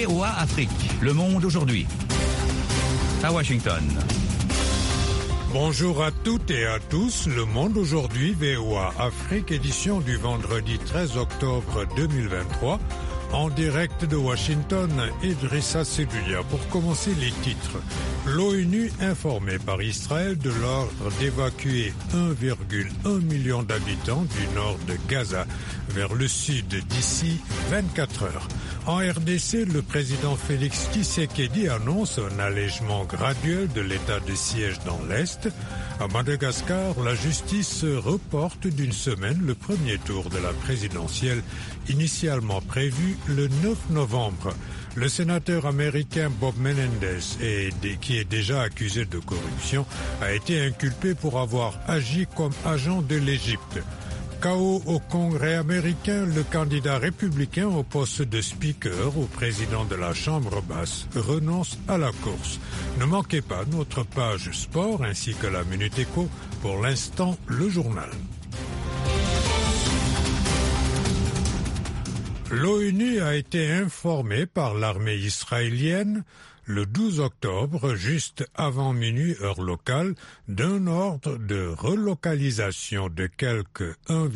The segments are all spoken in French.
VOA Afrique, le monde aujourd'hui. À Washington. Bonjour à toutes et à tous, le monde aujourd'hui, VOA Afrique, édition du vendredi 13 octobre 2023. En direct de Washington, Idrissa Seloulia. Pour commencer les titres. L'ONU informée par Israël de l'ordre d'évacuer 1,1 million d'habitants du nord de Gaza vers le sud d'ici 24 heures. En RDC, le président Félix Tshisekedi annonce un allègement graduel de l'état de siège dans l'Est. À Madagascar, la justice reporte d'une semaine le premier tour de la présidentielle initialement prévu le 9 novembre. Le sénateur américain Bob Menendez, qui est déjà accusé de corruption, a été inculpé pour avoir agi comme agent de l'Égypte. Chaos au Congrès américain, le candidat républicain au poste de speaker au président de la Chambre basse renonce à la course. Ne manquez pas notre page sport ainsi que la Minute Éco. Pour l'instant, le journal. L'ONU a été informée par l'armée israélienne le 12 octobre, juste avant minuit heure locale, d'un ordre de relocalisation de quelque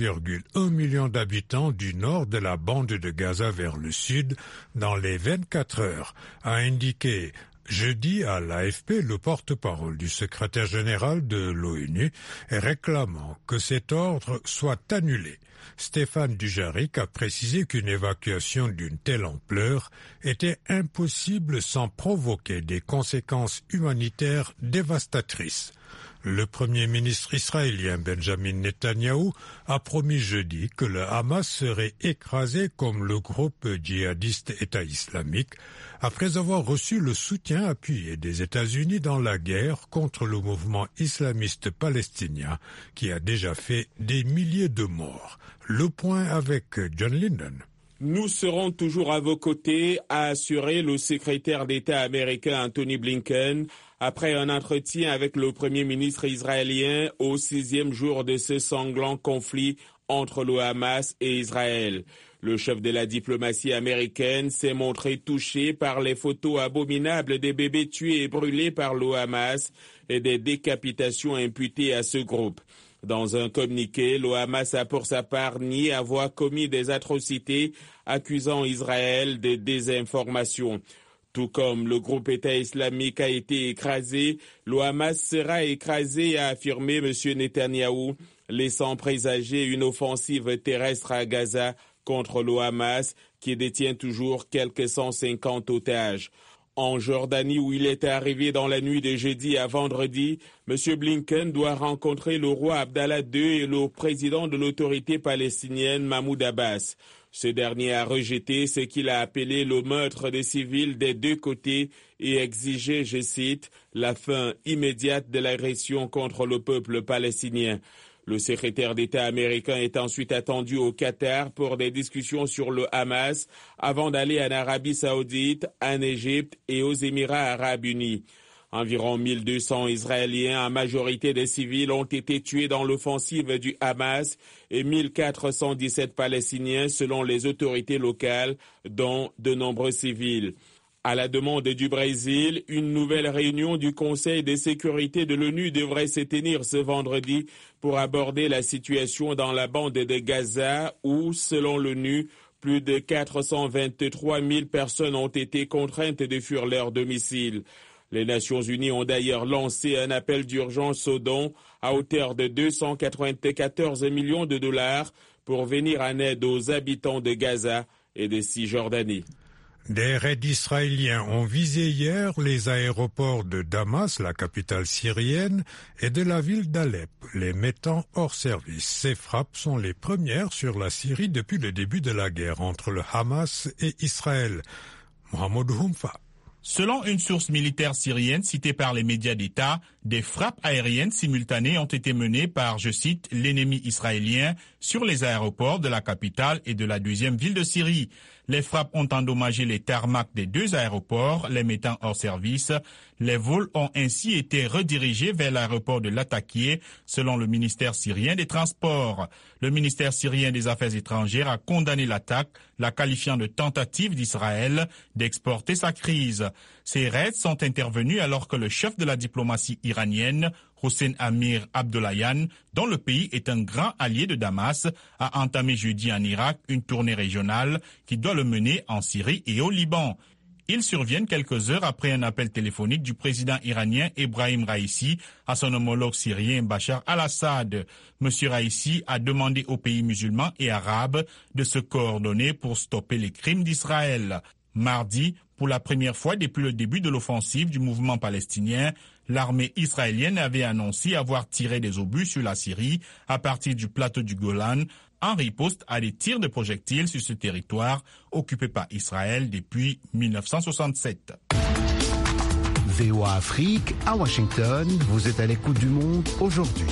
1,1 million d'habitants du nord de la bande de Gaza vers le sud dans les 24 heures, a indiqué jeudi à l'AFP le porte-parole du secrétaire général de l'ONU, réclamant que cet ordre soit annulé. Stéphane Dujarric a précisé qu'une évacuation d'une telle ampleur était impossible sans provoquer des conséquences humanitaires dévastatrices. Le premier ministre israélien Benjamin Netanyahou a promis jeudi que le Hamas serait écrasé comme le groupe djihadiste État islamique après avoir reçu le soutien appuyé des États-Unis dans la guerre contre le mouvement islamiste palestinien qui a déjà fait des milliers de morts. Le point avec John Linden. Nous serons toujours à vos côtés, a assuré le secrétaire d'État américain Anthony Blinken après un entretien avec le premier ministre israélien au 6e jour de ce sanglant conflit entre le Hamas et Israël. Le chef de la diplomatie américaine s'est montré touché par les photos abominables des bébés tués et brûlés par le Hamas et des décapitations imputées à ce groupe. Dans un communiqué, le Hamas a pour sa part nié avoir commis des atrocités, accusant Israël de désinformation. Tout comme le groupe État islamique a été écrasé, le Hamas sera écrasé, a affirmé M. Netanyahou, laissant présager une offensive terrestre à Gaza contre le Hamas, qui détient toujours quelques 150 otages. En Jordanie, où il est arrivé dans la nuit de jeudi à vendredi, M. Blinken doit rencontrer le roi Abdallah II et le président de l'autorité palestinienne Mahmoud Abbas. Ce dernier a rejeté ce qu'il a appelé le meurtre des civils des deux côtés et exigé, je cite, la fin immédiate de l'agression contre le peuple palestinien. Le secrétaire d'État américain est ensuite attendu au Qatar pour des discussions sur le Hamas avant d'aller en Arabie Saoudite, en Égypte et aux Émirats Arabes Unis. Environ 1200 Israéliens, en majorité des civils, ont été tués dans l'offensive du Hamas et 1417 Palestiniens selon les autorités locales, dont de nombreux civils. À la demande du Brésil, une nouvelle réunion du Conseil de sécurité de l'ONU devrait se tenir ce vendredi pour aborder la situation dans la bande de Gaza où, selon l'ONU, plus de 423 000 personnes ont été contraintes de fuir leur domicile. Les Nations Unies ont d'ailleurs lancé un appel d'urgence aux dons à hauteur de 294 millions de dollars pour venir en aide aux habitants de Gaza et de Cisjordanie. Des raids israéliens ont visé hier les aéroports de Damas, la capitale syrienne, et de la ville d'Alep, les mettant hors service. Ces frappes sont les premières sur la Syrie depuis le début de la guerre entre le Hamas et Israël. Mohamed Houmfa. Selon une source militaire syrienne citée par les médias d'État, des frappes aériennes simultanées ont été menées par, je cite, l'ennemi israélien sur les aéroports de la capitale et de la deuxième ville de Syrie. Les frappes ont endommagé les tarmacs des 2 aéroports, les mettant hors service. Les vols ont ainsi été redirigés vers l'aéroport de Latakia, selon le ministère syrien des Transports. Le ministère syrien des Affaires étrangères a condamné l'attaque, la qualifiant de tentative d'Israël d'exporter sa crise. Ces raids sont intervenus alors que le chef de la diplomatie iranienne, Hossein Amir Abdollahian, dont le pays est un grand allié de Damas, a entamé jeudi en Irak une tournée régionale qui doit le mener en Syrie et au Liban. Ils surviennent quelques heures après un appel téléphonique du président iranien Ebrahim Raïssi à son homologue syrien Bachar al-Assad. M. Raïssi a demandé aux pays musulmans et arabes de se coordonner pour stopper les crimes d'Israël. Mardi, pour la première fois depuis le début de l'offensive du mouvement palestinien, l'armée israélienne avait annoncé avoir tiré des obus sur la Syrie à partir du plateau du Golan en riposte à des tirs de projectiles sur ce territoire occupé par Israël depuis 1967. VOA Afrique, à Washington, vous êtes à l'écoute du monde aujourd'hui.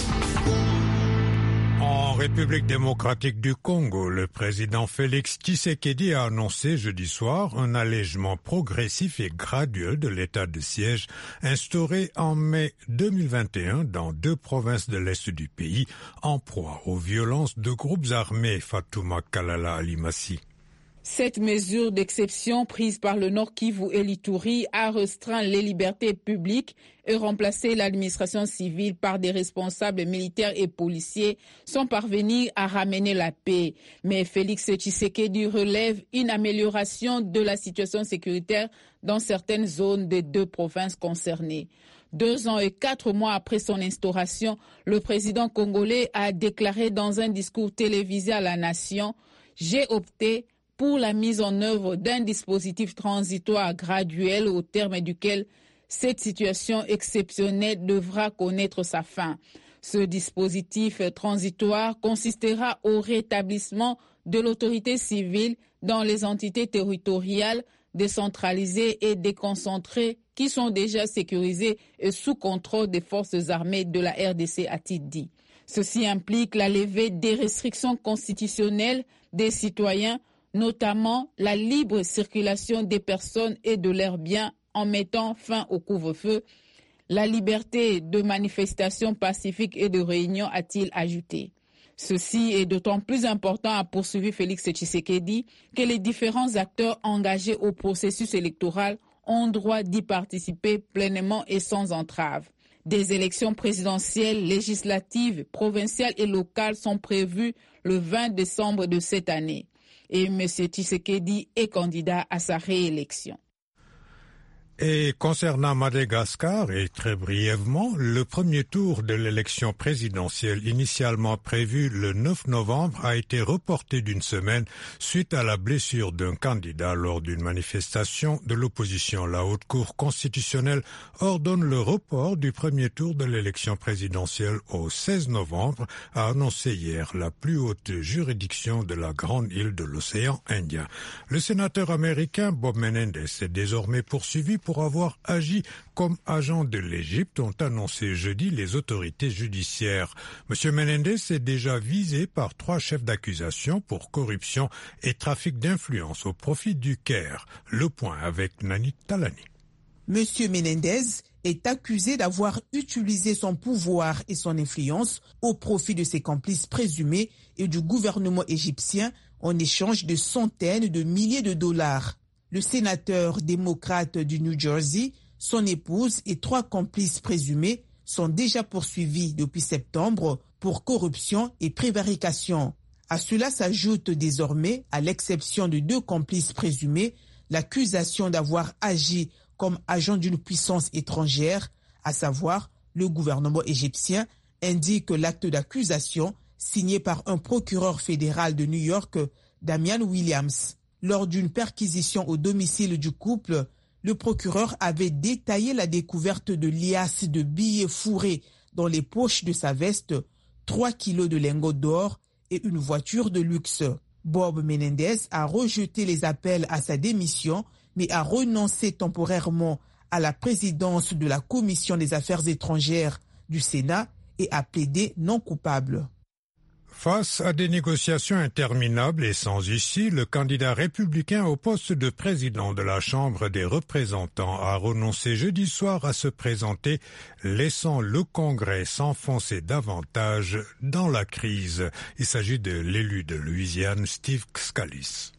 En République démocratique du Congo, le président Félix Tshisekedi a annoncé jeudi soir un allègement progressif et graduel de l'état de siège instauré en mai 2021 dans 2 provinces de l'est du pays, en proie aux violences de groupes armés. Fatouma Kalala Alimassi. Cette mesure d'exception prise par le Nord Kivu et l'Ituri a restreint les libertés publiques et remplacé l'administration civile par des responsables militaires et policiers sans parvenir à ramener la paix. Mais Félix Tshisekedi relève une amélioration de la situation sécuritaire dans certaines zones des 2 provinces concernées. 2 ans et 4 mois après son instauration, le président congolais a déclaré dans un discours télévisé à la nation « J'ai opté pour la mise en œuvre d'un dispositif transitoire graduel au terme duquel cette situation exceptionnelle devra connaître sa fin. Ce dispositif transitoire consistera au rétablissement de l'autorité civile dans les entités territoriales décentralisées et déconcentrées qui sont déjà sécurisées et sous contrôle des forces armées de la RDC, a-t-il dit. Ceci implique la levée des restrictions constitutionnelles des citoyens, notamment la libre circulation des personnes et de leurs biens en mettant fin au couvre-feu, la liberté de manifestation pacifique et de réunion, a-t-il ajouté. Ceci est d'autant plus important, a poursuivi Félix Tshisekedi, que les différents acteurs engagés au processus électoral ont droit d'y participer pleinement et sans entrave. Des élections présidentielles, législatives, provinciales et locales sont prévues le 20 décembre de cette année. Et M. Tshisekedi est candidat à sa réélection. Et concernant Madagascar, et très brièvement, le premier tour de l'élection présidentielle initialement prévu le 9 novembre a été reporté d'1 semaine suite à la blessure d'un candidat lors d'une manifestation de l'opposition. La Haute Cour constitutionnelle ordonne le report du premier tour de l'élection présidentielle au 16 novembre, a annoncé hier la plus haute juridiction de la grande île de l'océan Indien. Le sénateur américain Bob Menendez est désormais poursuivi pour avoir agi comme agent de l'Égypte, ont annoncé jeudi les autorités judiciaires. M. Menendez est déjà visé par 3 chefs d'accusation pour corruption et trafic d'influence au profit du Caire. Le point avec Nani Talani. M. Menendez est accusé d'avoir utilisé son pouvoir et son influence au profit de ses complices présumés et du gouvernement égyptien en échange de centaines de milliers de dollars. Le sénateur démocrate du New Jersey, son épouse et 3 complices présumés sont déjà poursuivis depuis septembre pour corruption et prévarication. À cela s'ajoute désormais, à l'exception de 2 complices présumés, l'accusation d'avoir agi comme agent d'une puissance étrangère, à savoir le gouvernement égyptien, indique l'acte d'accusation signé par un procureur fédéral de New York, Damian Williams. Lors d'une perquisition au domicile du couple, le procureur avait détaillé la découverte de liasses de billets fourrés dans les poches de sa veste, 3 kilos de lingots d'or et une voiture de luxe. Bob Menendez a rejeté les appels à sa démission, mais a renoncé temporairement à la présidence de la Commission des Affaires étrangères du Sénat et a plaidé non coupable. Face à des négociations interminables et sans issue, le candidat républicain au poste de président de la Chambre des représentants a renoncé jeudi soir à se présenter, laissant le Congrès s'enfoncer davantage dans la crise. Il s'agit de l'élu de Louisiane, Steve Scalise.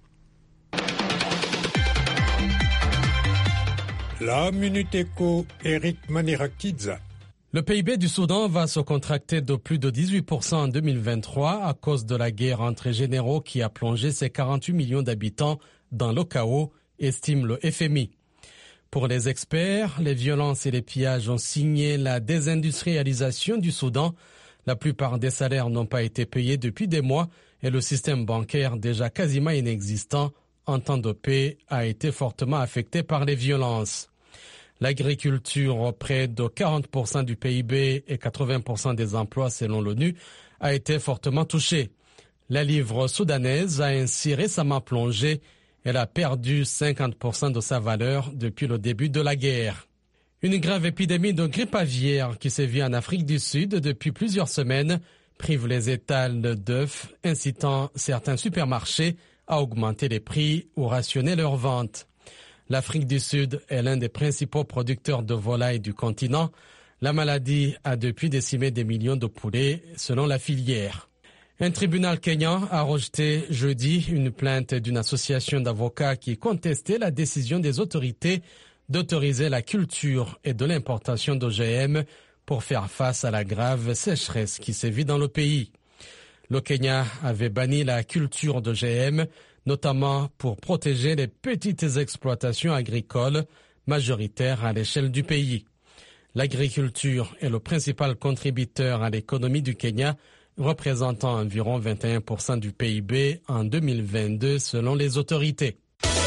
La Minute Éco, Eric Manirakidza. Le PIB du Soudan va se contracter de plus de 18% en 2023 à cause de la guerre entre généraux qui a plongé ses 48 millions d'habitants dans le chaos, estime le FMI. Pour les experts, les violences et les pillages ont signé la désindustrialisation du Soudan. La plupart des salaires n'ont pas été payés depuis des mois et le système bancaire, déjà quasiment inexistant en temps de paix, a été fortement affecté par les violences. L'agriculture, près de 40% du PIB et 80% des emplois selon l'ONU, a été fortement touchée. La livre soudanaise a ainsi récemment plongé. Elle a perdu 50% de sa valeur depuis le début de la guerre. Une grave épidémie de grippe aviaire qui sévit en Afrique du Sud depuis plusieurs semaines prive les étals d'œufs, incitant certains supermarchés à augmenter les prix ou rationner leurs ventes. L'Afrique du Sud est l'un des principaux producteurs de volailles du continent. La maladie a depuis décimé des millions de poulets, selon la filière. Un tribunal kényan a rejeté jeudi une plainte d'une association d'avocats qui contestait la décision des autorités d'autoriser la culture et de l'importation d'OGM pour faire face à la grave sécheresse qui sévit dans le pays. Le Kenya avait banni la culture d'OGM, notamment pour protéger les petites exploitations agricoles majoritaires à l'échelle du pays. L'agriculture est le principal contributeur à l'économie du Kenya, représentant environ 21% du PIB en 2022 selon les autorités.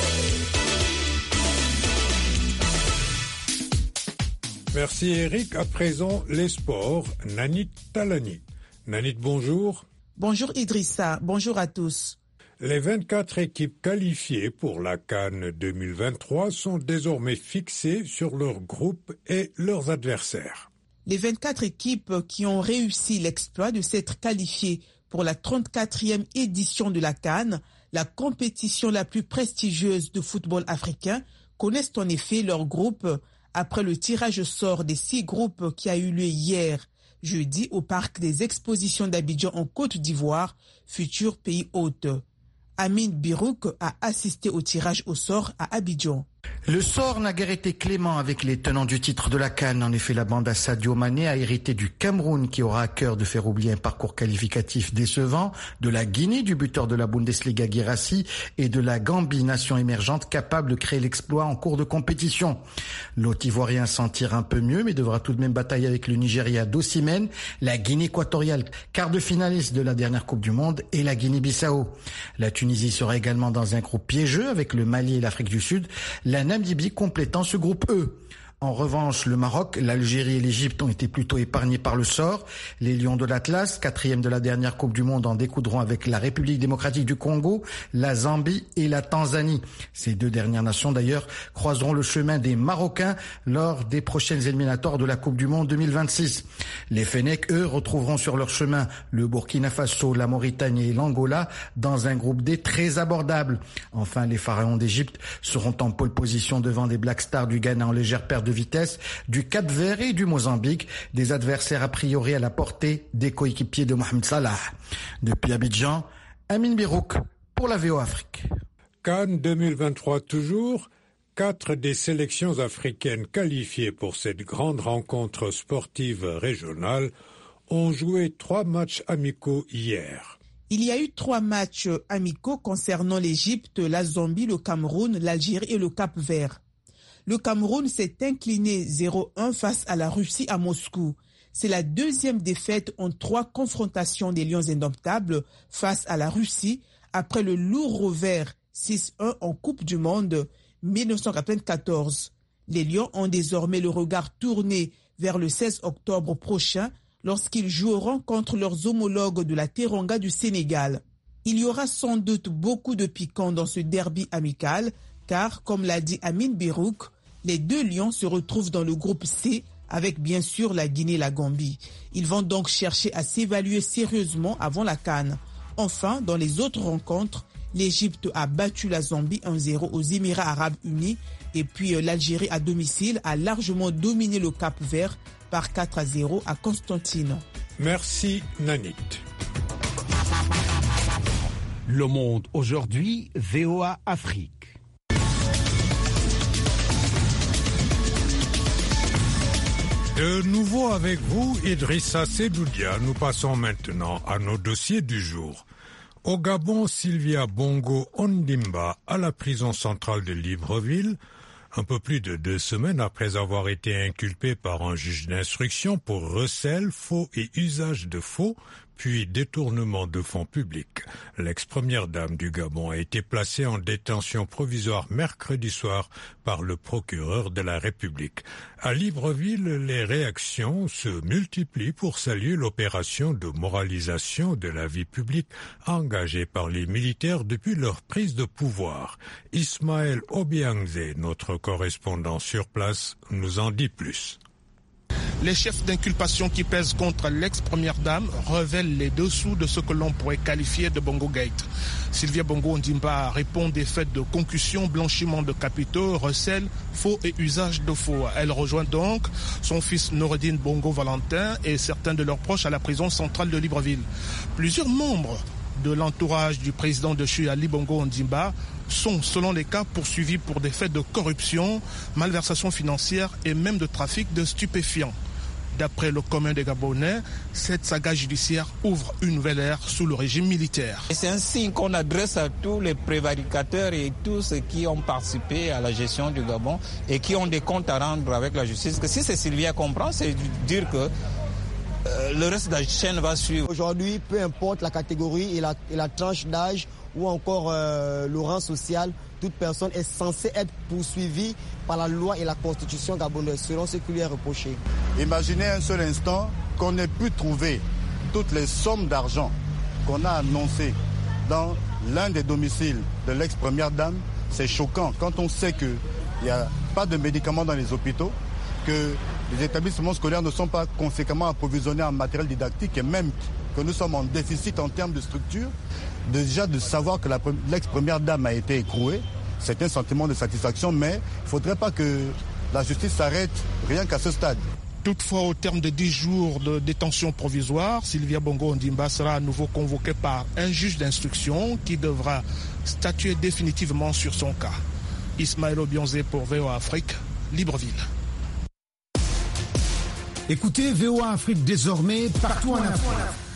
Merci Eric. À présent, les sports. Nanit Talani. Nanit, bonjour. Bonjour Idrissa, bonjour à tous. Les 24 équipes qualifiées pour la CAN 2023 sont désormais fixées sur leur groupe et leurs adversaires. Les 24 équipes qui ont réussi l'exploit de s'être qualifiées pour la 34e édition de la CAN, la compétition la plus prestigieuse de football africain, connaissent en effet leur groupe après le tirage au sort des 6 groupes qui a eu lieu hier, jeudi, au parc des expositions d'Abidjan en Côte d'Ivoire, futur pays hôte. Amin Birouk a assisté au tirage au sort à Abidjan. Le sort n'a guère été clément avec les tenants du titre de la CAN. En effet, la bande à Sadio Mané a hérité du Cameroun qui aura à cœur de faire oublier un parcours qualificatif décevant, de la Guinée du buteur de la Bundesliga Guirassy et de la Gambie, nation émergente capable de créer l'exploit en cours de compétition. L'hôte ivoirien s'en tire un peu mieux mais devra tout de même batailler avec le Nigeria d'Osimhen, la Guinée équatoriale, quart de finaliste de la dernière Coupe du Monde, et la Guinée-Bissau. La Tunisie sera également dans un groupe piégeux avec le Mali et l'Afrique du Sud, la Namibie complétant ce groupe E. En revanche, le Maroc, l'Algérie et l'Égypte ont été plutôt épargnés par le sort. Les Lions de l'Atlas, 4e de la dernière Coupe du Monde, en découdront avec la République démocratique du Congo, la Zambie et la Tanzanie. Ces 2 dernières nations, d'ailleurs, croiseront le chemin des Marocains lors des prochaines éliminatoires de la Coupe du Monde 2026. Les Fennecs, eux, retrouveront sur leur chemin le Burkina Faso, la Mauritanie et l'Angola dans un groupe D très abordable. Enfin, les Pharaons d'Égypte seront en pole position devant des Black Stars du Ghana en légère perte de vitesse, du Cap-Vert et du Mozambique, des adversaires a priori à la portée des coéquipiers de Mohamed Salah. Depuis Abidjan, Amin Birouk pour la VO Afrique. CAN 2023 toujours, 4 des sélections africaines qualifiées pour cette grande rencontre sportive régionale ont joué 3 matchs amicaux hier. Il y a eu 3 matchs amicaux concernant l'Égypte, la Zambie, le Cameroun, l'Algérie et le Cap-Vert. Le Cameroun s'est incliné 0-1 face à la Russie à Moscou. C'est la 2e défaite en 3 confrontations des Lions indomptables face à la Russie après le lourd revers 6-1 en Coupe du Monde 1994. Les Lions ont désormais le regard tourné vers le 16 octobre prochain lorsqu'ils joueront contre leurs homologues de la Teranga du Sénégal. Il y aura sans doute beaucoup de piquants dans ce derby amical car, comme l'a dit Amin Birouk, les 2 Lions se retrouvent dans le groupe C avec bien sûr la Guinée et la Gambie. Ils vont donc chercher à s'évaluer sérieusement avant la CAN. Enfin, dans les autres rencontres, l'Égypte a battu la Zambie 1-0 aux Émirats arabes unis et puis l'Algérie à domicile a largement dominé le Cap-Vert par 4-0 à Constantine. Merci Nanit. Le Monde aujourd'hui, VOA Afrique. De nouveau avec vous, Idrissa Sedoudia. Nous passons maintenant à nos dossiers du jour. Au Gabon, Sylvia Bongo Ondimba à la prison centrale de Libreville, un peu plus de 2 semaines après avoir été inculpée par un juge d'instruction pour recel, faux et usage de faux, puis détournement de fonds publics. L'ex-première dame du Gabon a été placée en détention provisoire mercredi soir par le procureur de la République. À Libreville, les réactions se multiplient pour saluer l'opération de moralisation de la vie publique engagée par les militaires depuis leur prise de pouvoir. Ismaël Obiangze, notre correspondant sur place, nous en dit plus. Les chefs d'inculpation qui pèsent contre l'ex-première dame révèlent les dessous de ce que l'on pourrait qualifier de Bongo Gate. Sylvia Bongo Ondimba répond des faits de concussion, blanchiment de capitaux, recel, faux et usage de faux. Elle rejoint donc son fils Noureddine Bongo Valentin et certains de leurs proches à la prison centrale de Libreville. Plusieurs membres de l'entourage du président de CHU Ali Bongo Ondimba sont, selon les cas, poursuivis pour des faits de corruption, malversation financière et même de trafic de stupéfiants. D'après le commun des Gabonais, cette saga judiciaire ouvre une nouvelle ère sous le régime militaire. C'est un signe qu'on adresse à tous les prévaricateurs et tous ceux qui ont participé à la gestion du Gabon et qui ont des comptes à rendre avec la justice. Que si c'est Sylvia comprend, c'est dire que le reste de la chaîne va suivre. Aujourd'hui, peu importe la catégorie et la tranche d'âge ou encore le rang social, toute personne est censée être poursuivie par la loi et la constitution gabonaise selon ce qui lui est reproché. Imaginez un seul instant qu'on ait pu trouver toutes les sommes d'argent qu'on a annoncées dans l'un des domiciles de l'ex-première dame. C'est choquant quand on sait qu'il n'y a pas de médicaments dans les hôpitaux, que les établissements scolaires ne sont pas conséquemment approvisionnés en matériel didactique et même que nous sommes en déficit en termes de structure. Déjà de savoir que l'ex-première dame a été écrouée, c'est un sentiment de satisfaction, mais il ne faudrait pas que la justice s'arrête rien qu'à ce stade. Toutefois, au terme de 10 jours de détention provisoire, Sylvia Bongo Ondimba sera à nouveau convoquée par un juge d'instruction qui devra statuer définitivement sur son cas. Ismaël Obiangze pour VOA Afrique, Libreville. Écoutez VOA Afrique désormais partout en Afrique.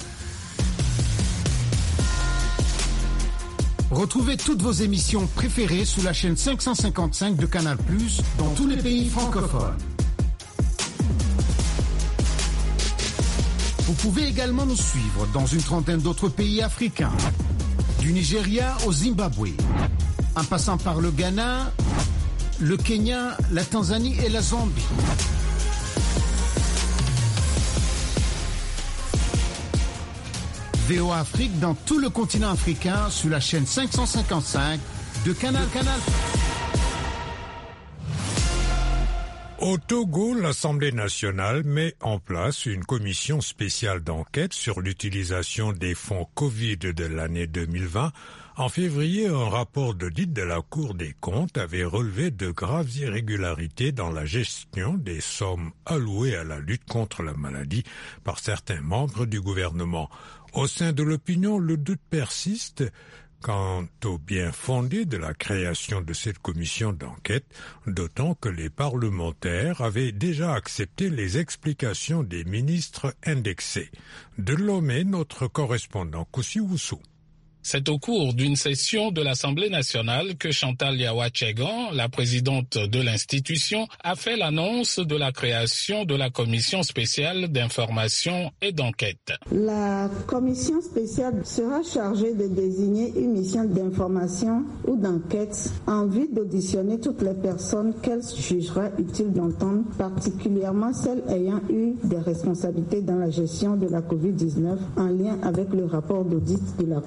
Retrouvez toutes vos émissions préférées sous la chaîne 555 de Canal+, dans tous les pays francophones. Vous pouvez également nous suivre dans une trentaine d'autres pays africains, du Nigeria au Zimbabwe, en passant par le Ghana, le Kenya, la Tanzanie et la Zambie. VOA Afrique dans tout le continent africain sur la chaîne 555 de Canal. Au Togo, l'Assemblée nationale met en place une commission spéciale d'enquête sur l'utilisation des fonds Covid de l'année 2020. En février, un rapport d'audit de la Cour des comptes avait relevé de graves irrégularités dans la gestion des sommes allouées à la lutte contre la maladie par certains membres du gouvernement. Au sein de l'opinion, le doute persiste quant au bien fondé de la création de cette commission d'enquête, d'autant que les parlementaires avaient déjà accepté les explications des ministres indexés. De Lomé, notre correspondant Koussi Woussou. C'est au cours d'une session de l'Assemblée nationale que Chantal Yawa-Tchegan, la présidente de l'institution, a fait l'annonce de la création de la commission spéciale d'information et d'enquête. La commission spéciale sera chargée de désigner une mission d'information ou d'enquête en vue d'auditionner toutes les personnes qu'elle jugera utile d'entendre, particulièrement celles ayant eu des responsabilités dans la gestion de la COVID-19 en lien avec le rapport d'audit de la Cour des comptes.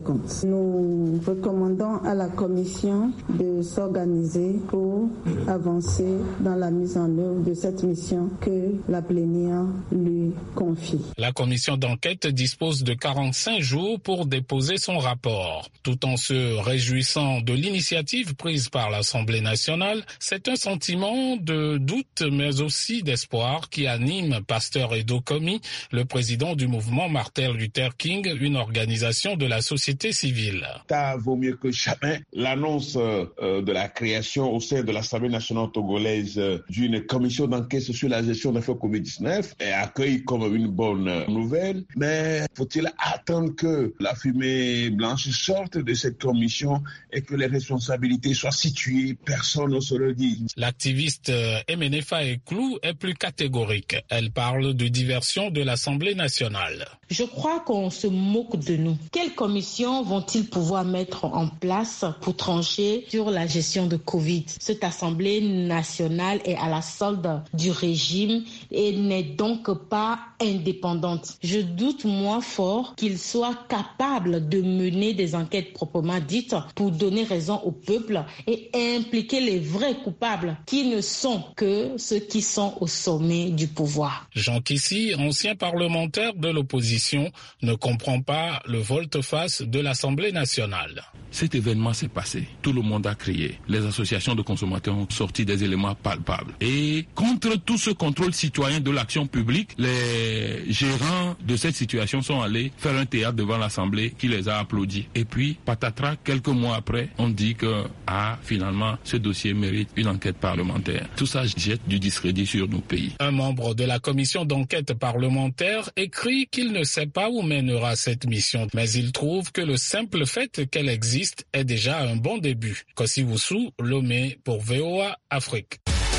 comptes. Nous recommandons à la Commission de s'organiser pour avancer dans la mise en œuvre de cette mission que la plénière lui confie. La commission d'enquête dispose de 45 jours pour déposer son rapport. Tout en se réjouissant de l'initiative prise par l'Assemblée nationale, c'est un sentiment de doute mais aussi d'espoir qui anime Pasteur Edo Komi, le président du mouvement Martin Luther King, une organisation de la société civile. Ça vaut mieux que jamais. L'annonce de la création au sein de l'Assemblée nationale togolaise d'une commission d'enquête sur la gestion des affaires Covid-19 est accueillie comme une bonne nouvelle. Mais faut-il attendre que la fumée blanche sorte de cette commission et que les responsabilités soient situées? Personne ne se le dit. L'activiste Emenefa Eklou est plus catégorique. Elle parle de diversion de l'Assemblée nationale. Je crois qu'on se moque de nous. Quelles commissions vont-ils pouvoir mettre en place pour trancher sur la gestion de Covid? Cette Assemblée nationale est à la solde du régime et n'est donc pas indépendante. Je doute moins fort qu'il soit capable de mener des enquêtes proprement dites pour donner raison au peuple et impliquer les vrais coupables qui ne sont que ceux qui sont au sommet du pouvoir. Jean Kissi, ancien parlementaire de l'opposition, ne comprend pas le volte-face de l'Assemblée nationale. Cet événement s'est passé. Tout le monde a crié. Les associations de consommateurs ont sorti des éléments palpables. Et contre tout ce contrôle citoyen de l'action publique, les gérants de cette situation sont allés faire un théâtre devant l'Assemblée qui les a applaudis. Et puis, patatras, quelques mois après, on dit que, finalement, ce dossier mérite une enquête parlementaire. Tout ça jette du discrédit sur nos pays. Un membre de la commission d'enquête parlementaire écrit qu'il ne sait pas où mènera cette mission, mais il trouve que le simple fait qu'elle existe est déjà un bon début. Kossi Woussou, Lomé pour VOA Afrique.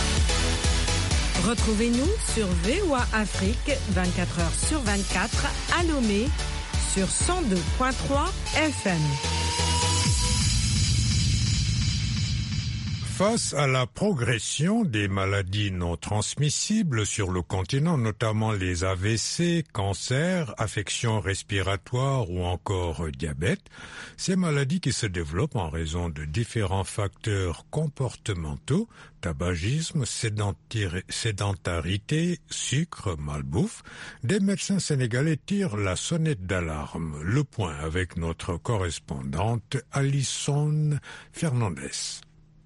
Retrouvez-nous sur VOA Afrique 24h/24 à Lomé sur 102.3 FM. Face à la progression des maladies non transmissibles sur le continent, notamment les AVC, cancers, affections respiratoires ou encore diabète, ces maladies qui se développent en raison de différents facteurs comportementaux, tabagisme, sédentarité, sucre, malbouffe, des médecins sénégalais tirent la sonnette d'alarme. Le point avec notre correspondante Alison Fernandez.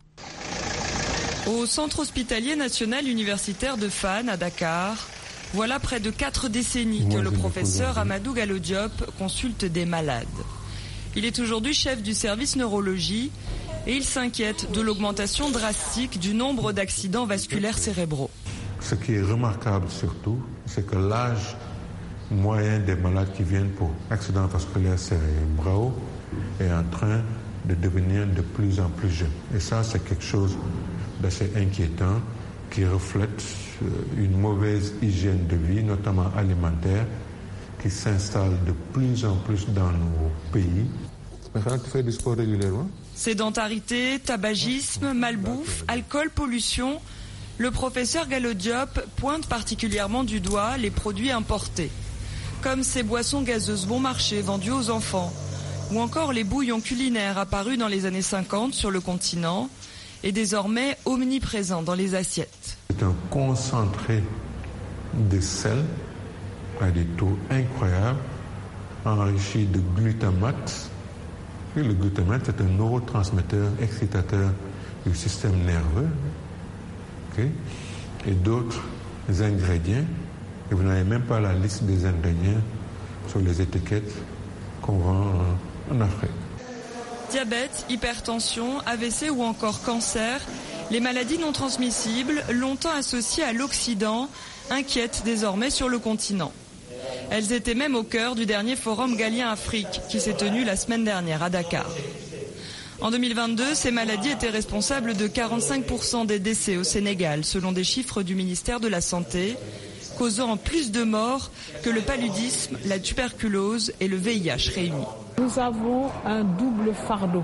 Au centre hospitalier national universitaire de Fann, à Dakar, voilà près de 4 décennies que le professeur Amadou Gallo Diop consulte des malades. Il est aujourd'hui chef du service neurologie et il s'inquiète de l'augmentation drastique du nombre d'accidents vasculaires cérébraux. Ce qui est remarquable surtout, c'est que l'âge moyen des malades qui viennent pour accidents vasculaires cérébraux est en train de devenir de plus en plus jeune. Et ça, c'est quelque chose d'assez inquiétant qui reflète une mauvaise hygiène de vie, notamment alimentaire, qui s'installe de plus en plus dans nos pays. Mais tu fais du sport régulièrement? Sédentarité, tabagisme, malbouffe, alcool, pollution. Le professeur Gallo Diop pointe particulièrement du doigt les produits importés, comme ces boissons gazeuses bon marché vendues aux enfants, ou encore les bouillons culinaires apparus dans les années 50 sur le continent et désormais omniprésents dans les assiettes. C'est un concentré de sel à des taux incroyables, enrichi de glutamate. Et le glutamate, c'est un neurotransmetteur excitateur du système nerveux. Okay? Et d'autres ingrédients. Et vous n'avez même pas la liste des ingrédients sur les étiquettes qu'on vend en Afrique. Diabète, hypertension, AVC ou encore cancer, les maladies non transmissibles, longtemps associées à l'Occident, inquiètent désormais sur le continent. Elles étaient même au cœur du dernier forum Galien-Afrique qui s'est tenu la semaine dernière à Dakar. En 2022, ces maladies étaient responsables de 45% des décès au Sénégal, selon des chiffres du ministère de la Santé, causant plus de morts que le paludisme, la tuberculose et le VIH réunis. Nous avons un double fardeau.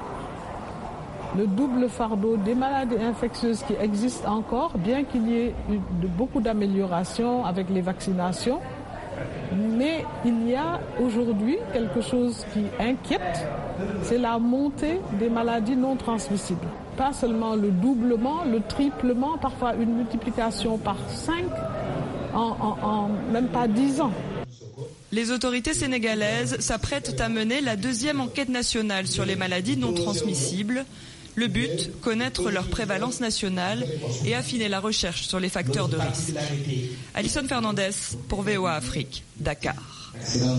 Le double fardeau des maladies infectieuses qui existent encore, bien qu'il y ait beaucoup d'améliorations avec les vaccinations, Mais il y a aujourd'hui quelque chose qui inquiète, c'est la montée des maladies non transmissibles. Pas seulement le doublement, le triplement, parfois une multiplication par 5 en même pas 10 ans. Les autorités sénégalaises s'apprêtent à mener la 2e enquête nationale sur les maladies non transmissibles. Le but, connaître leur prévalence nationale et affiner la recherche sur les facteurs de risque. Alison Fernandez pour VOA Afrique, Dakar.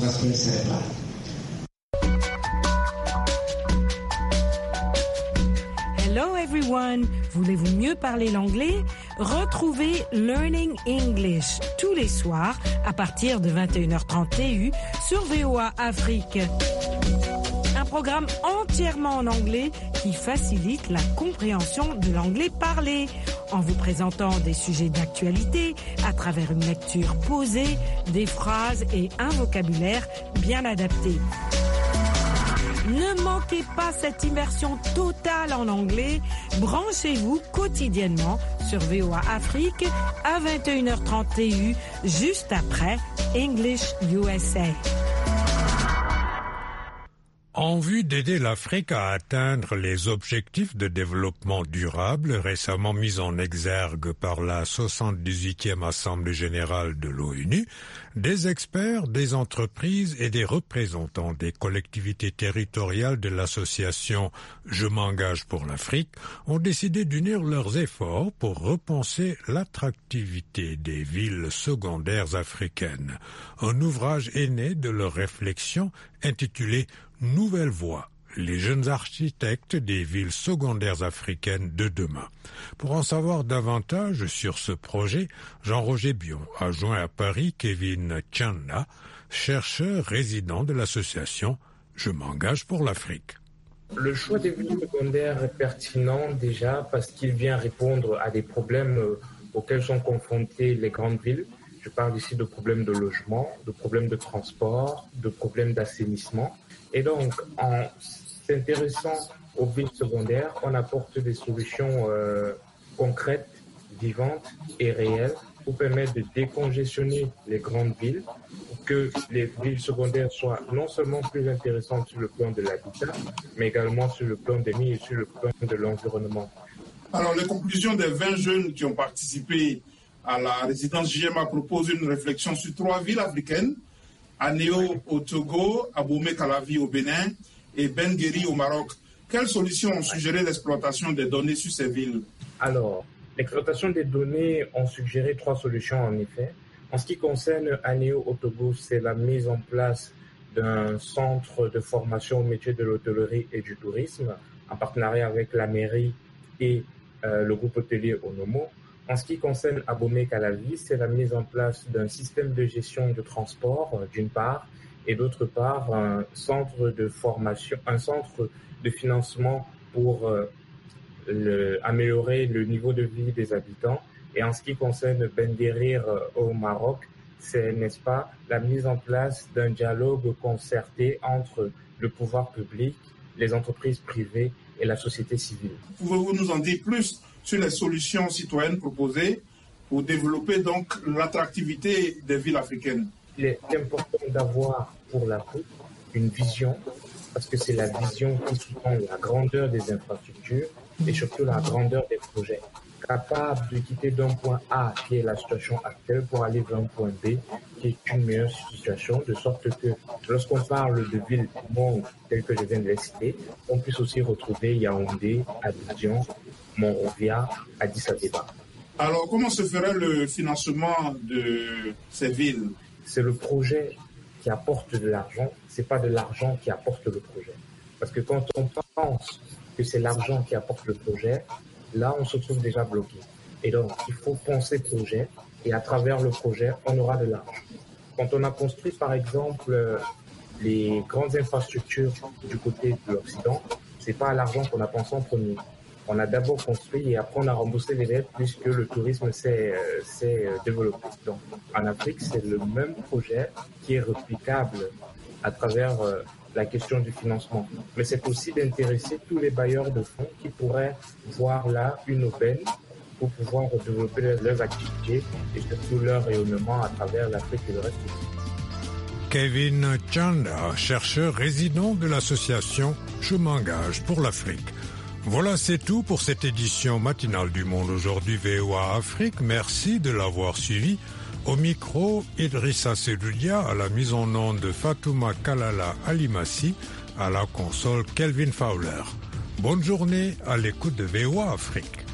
Hello everyone! Voulez-vous mieux parler l'anglais? Retrouvez Learning English tous les soirs à partir de 21h30 TU sur VOA Afrique. Un programme entièrement en anglais qui facilite la compréhension de l'anglais parlé en vous présentant des sujets d'actualité à travers une lecture posée, des phrases et un vocabulaire bien adapté. Ne manquez pas cette immersion totale en anglais. Branchez-vous quotidiennement sur VOA Afrique à 21h30 TU, juste après English USA. En vue d'aider l'Afrique à atteindre les objectifs de développement durable récemment mis en exergue par la 78e Assemblée générale de l'ONU, des experts, des entreprises et des représentants des collectivités territoriales de l'association Je m'engage pour l'Afrique ont décidé d'unir leurs efforts pour repenser l'attractivité des villes secondaires africaines. Un ouvrage est né de leur réflexion intitulé Nouvelle Voie, les jeunes architectes des villes secondaires africaines de demain. Pour en savoir davantage sur ce projet, Jean-Roger Bion a joint à Paris Kevin Tchanda, chercheur résident de l'association Je m'engage pour l'Afrique. Le choix des villes secondaires est pertinent déjà parce qu'il vient répondre à des problèmes auxquels sont confrontées les grandes villes. Je parle ici de problèmes de logement, de problèmes de transport, de problèmes d'assainissement. Et donc, en s'intéressant aux villes secondaires, on apporte des solutions concrètes, vivantes et réelles pour permettre de décongestionner les grandes villes, pour que les villes secondaires soient non seulement plus intéressantes sur le plan de l'habitat, mais également sur le plan des nuits et sur le plan de l'environnement. Alors, les conclusions des 20 jeunes qui ont participé à la résidence JMA proposent une réflexion sur 3 villes africaines, Anéo au Togo, Abomey-Calavi au Bénin et Ben-Guéri au Maroc. Quelles solutions ont suggéré l'exploitation des données sur ces villes? Alors, l'exploitation des données ont suggéré 3 solutions en effet. En ce qui concerne Anéo au Togo, c'est la mise en place d'un centre de formation au métier de l'hôtellerie et du tourisme en partenariat avec la mairie et le groupe hôtelier Onomo. En ce qui concerne Abomey-Calavi, c'est la mise en place d'un système de gestion de transport, d'une part, et d'autre part, un centre de formation, un centre de financement pour améliorer le niveau de vie des habitants. Et en ce qui concerne Ben-Guérir au Maroc, c'est, n'est-ce pas, la mise en place d'un dialogue concerté entre le pouvoir public, les entreprises privées et la société civile. Pouvez-vous nous en dire plus sur les solutions citoyennes proposées pour développer donc l'attractivité des villes africaines? Il est important d'avoir pour l'Afrique une vision, parce que c'est la vision qui sous-tend la grandeur des infrastructures et surtout la grandeur des projets, capable de quitter d'un point A, qui est la situation actuelle, pour aller vers un point B, qui est une meilleure situation, de sorte que lorsqu'on parle de villes monde telles que je viens de les citer, on puisse aussi retrouver Yaoundé, Abidjan, Monrovia, Addis Abeba. Alors, comment se ferait le financement de ces villes? C'est le projet qui apporte de l'argent, c'est pas de l'argent qui apporte le projet. Parce que quand on pense que c'est l'argent qui apporte le projet, là, on se trouve déjà bloqué. Et donc, il faut penser projet, et à travers le projet, on aura de l'argent. Quand on a construit, par exemple, les grandes infrastructures du côté de l'Occident, c'est pas à l'argent qu'on a pensé en premier. On a d'abord construit et après on a remboursé les dettes puisque le tourisme s'est développé. Donc, en Afrique, c'est le même projet qui est réplicable à travers la question du financement. Mais c'est aussi d'intéresser tous les bailleurs de fonds qui pourraient voir là une aubaine pour pouvoir développer leurs activités et surtout leur rayonnement à travers l'Afrique et le reste du monde. Kevin Chanda, chercheur résident de l'association Je m'engage pour l'Afrique. Voilà, c'est tout pour cette édition matinale du Monde aujourd'hui VOA Afrique. Merci de l'avoir suivi. Au micro, Idrissa Sedoudia, à la mise en onde de Fatouma Kalala Alimassi, à la console Kelvin Fowler. Bonne journée à l'écoute de VOA Afrique.